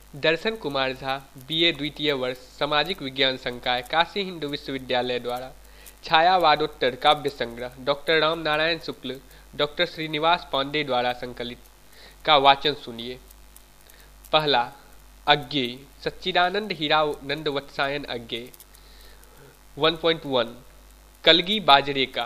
दर्शन Kumar Jha, BA द्वितीय वर्ष, सामाजिक विज्ञान संकाय, काशी हिंदू विश्वविद्यालय द्वारा छायावादोत्तर काव्य संग्रह डॉक्टर राम नारायण शुक्ल, डॉक्टर श्रीनिवास पांडे द्वारा संकलित का वाचन सुनिए। पहला, अज्ञेय, सच्चिदानंद हीरानंद वत्सायन अज्ञेय। 1.1 कलगी बाजरे का।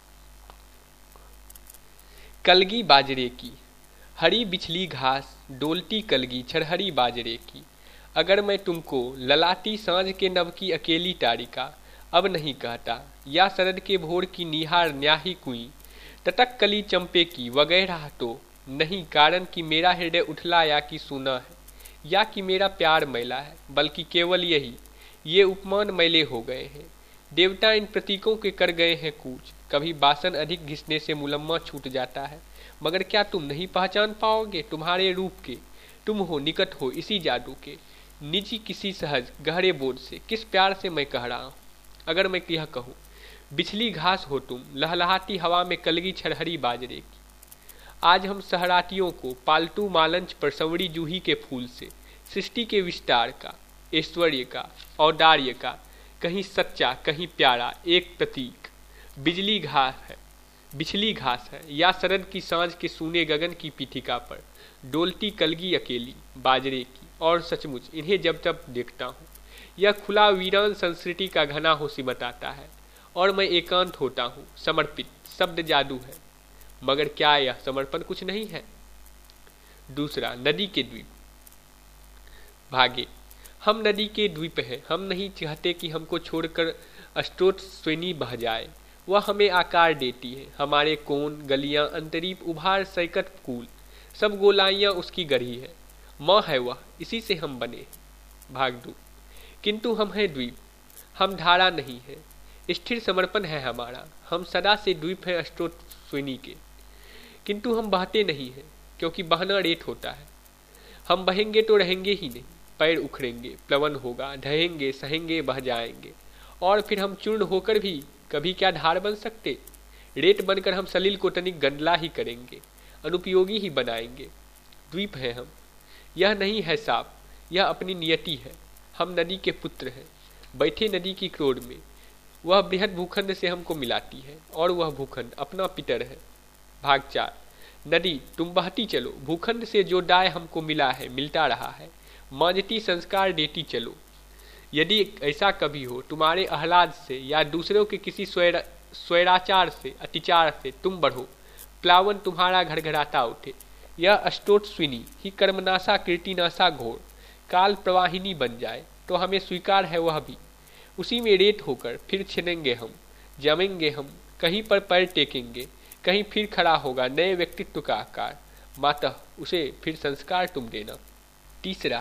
कलगी बाजरे की, हरी बिछली घास डोलती कलगी छरहरी बाजरे की। अगर मैं तुमको ललाटी सांझ के नभ की अकेली तारिका अब नहीं कहता, या शरद के भोर की निहार न्याही कुई तटक कली चंपे की वगैरह, तो नहीं कारण कि मेरा हृदय उठला या कि सूना है, या कि मेरा प्यार मैला है, बल्कि केवल यही, ये उपमान मैले हो गए हैं। देवता इन प्रतीकों के कर गए हैं कूच। कभी बासन अधिक घिसने से मुलम्मा छूट जाता है, मगर क्या तुम नहीं पहचान पाओगे तुम्हारे रूप के? तुम हो निकट हो इसी जादू के, निजी किसी सहज गहरे बोध से किस प्यार से मैं कह रहा हूँ। अगर मैं यह कहूँ, बिछली घास हो तुम लहलहाती हवा में कलगी छरहरी बाजरे की। आज हम सहरातियों को पालतू मालंच पर संवरी जूही के फूल से सृष्टि के विस्तार का, ऐश्वर्य का, औदार्य का, कहीं सच्चा कहीं प्यारा एक प्रतीक बिछली घास है, या शरद की सांझ के सूने गगन की पीठिका पर डोलती कलगी अकेली बाजरे की। और सचमुच इन्हें जब जब देखता हूँ, यह खुला वीरान संस्कृति का घना हो सिमट आता है, और मैं एकांत होता हूँ। समर्पित शब्द जादू है, मगर क्या यह समर्पण कुछ नहीं है? दूसरा, नदी के द्वीप। भागे, हम नदी के द्वीप हैं। हम नहीं चाहते कि हमको छोड़कर अस्ट्रोत स्वेनी बह जाए। वह हमें आकार देती है। हमारे कोन, गलियां, अंतरीप, उभार, सैकत, कूल, सब गोलाइयां उसकी गढ़ी है। माँ है वह, इसी से हम बने। भाग 2, किंतु हम हैं द्वीप, हम धारा नहीं है। स्थिर समर्पण है हमारा। हम सदा से द्वीप हैं अस्ट्रोत स्वेनी के, किंतु हम बहते नहीं हैं, क्योंकि बहना रेत होता है। हम बहेंगे तो रहेंगे ही नहीं, पैर उखड़ेंगे, प्लवन होगा, ढहेंगे, सहेंगे, बह जाएंगे, और फिर हम चूर्ण होकर भी कभी क्या धार बन सकते? रेत बनकर हम सलील को तनिक गंदला ही करेंगे, अनुपयोगी ही बनाएंगे। द्वीप है हम, यह नहीं है साफ, यह अपनी नियति है। हम नदी के पुत्र हैं, बैठे नदी की क्रोध में। वह बृहद भूखंड से हमको मिलाती है, और वह भूखंड अपना पितर है। भाग 4, नदी तुम बहती चलो, भूखंड से जो दाय हमको मिला है, मिलता रहा है, मांझती संस्कार देती चलो। यदि ऐसा कभी हो तुम्हारे आह्लाद से या दूसरों के किसी स्वैराचार से, अतिचार से तुम बढ़ो, प्लावन तुम्हारा घड़घड़ाता उठे, यह अस्ट्रोत-स्विनी ही कर्मनाशा कीर्तिनाशा घोर काल प्रवाहिनी बन जाए, तो हमें स्वीकार है वह भी। उसी में रेत होकर फिर छिनेंगे हम, जमेंगे हम, कहीं पर पैर टेकेंगे, कहीं फिर खड़ा होगा नए व्यक्तित्व का आकार। मातः उसे फिर संस्कार तुम देना। तीसरा,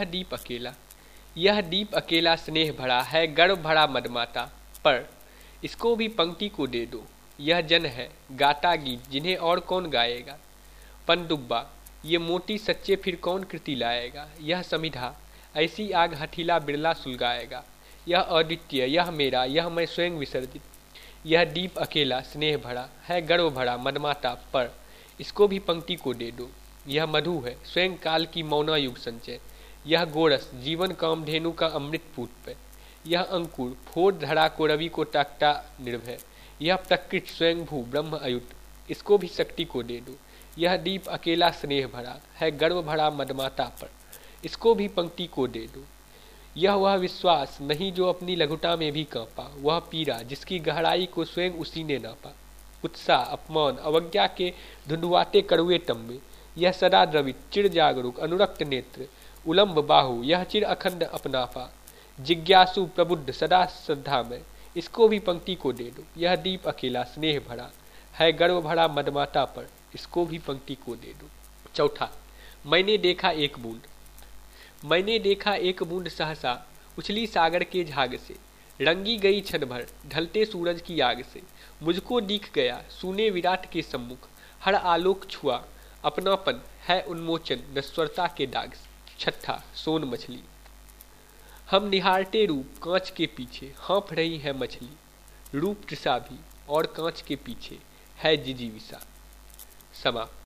यह दीप अकेला स्नेह भरा है, गर्व भरा मदमाता, पर इसको भी पंक्ति को दे दो। यह जन है गाता गीत, जिन्हें और कौन गाएगा? पनडुब्बा, ये मोती सच्चे फिर कौन कृति लाएगा? यह समिधा ऐसी आग हठीला बिरला सुलगाएगा। यह अद्वितीय, यह मेरा, यह मैं स्वयं विसर्जित। यह दीप अकेला स्नेह भरा है, गर्व भरा मदमाता, पर इसको भी पंक्ति को दे दो। यह मधु है, स्वयं काल की मौना युग संचय। यह गोरस जीवन कामधेनु का अमृत पुष्प। यह अंकुर फोड़ धरा को रवि को ताकता निर्भय। यह प्रकृति स्वयं भू ब्रह्म अयुत, इसको भी शक्ति को दे दो। यह दीप अकेला स्नेह भरा है, गर्व भरा मदमाता, पर इसको भी पंक्ति को दे दो। यह वह विश्वास नहीं जो अपनी लघुता में भी कांपा, वह पीड़ा जिसकी गहराई को स्वयं उसी ने नापा। उत्साह, अपमान, अवज्ञा के धुंधुआते कड़ुए तंबे। यह सदा द्रवित चिर जागरूक अनुरक्त नेत्र, उलम्ब बाहु, यह चिर अखंड अपनापा, जिज्ञासु प्रबुद्ध सदा श्रद्धा में, इसको भी पंक्ति को दे दो। यह दीप अकेला स्नेह भरा है, गर्व भरा मदमाता, पर इसको भी पंक्ति को दे दो। चौथा, मैंने देखा एक बूंद सहसा उछली सागर के झाग से, रंगी गई क्षण भर ढलते सूरज की आग से। मुझको दिख गया सूने विराट के सम्मुख, हर आलोक छुआ, अपनापन है उन्मोचन नश्वरता के दाग से। छठा, सोन मछली। हम निहारते रूप कांच के पीछे, हाँफ रही है मछली। रूप तृषा भी, और कांच के पीछे है जिजीविषा। समाप्त।